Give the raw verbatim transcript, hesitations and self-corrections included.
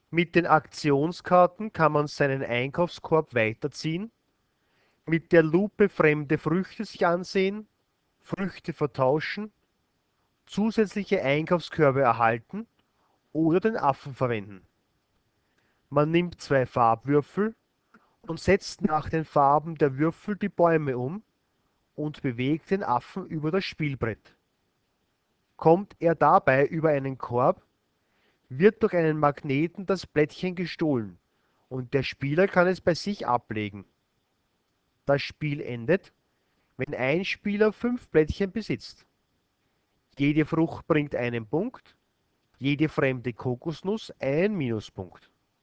Mit den Aktionskarten kann man seinen Einkaufskorb weiterziehen, mit der Lupe fremde Früchte sich ansehen, Früchte vertauschen, zusätzliche Einkaufskörbe erhalten oder den Affen verwenden. Man nimmt zwei Farbwürfel und setzt nach den Farben der Würfel die Bäume um und bewegt den Affen über das Spielbrett. Kommt er dabei über einen Korb, wird durch einen Magneten das Blättchen gestohlen und der Spieler kann es bei sich ablegen. Das Spiel endet, wenn ein Spieler fünf Blättchen besitzt. Jede Frucht bringt einen Punkt, jede fremde Kokosnuss einen Minuspunkt.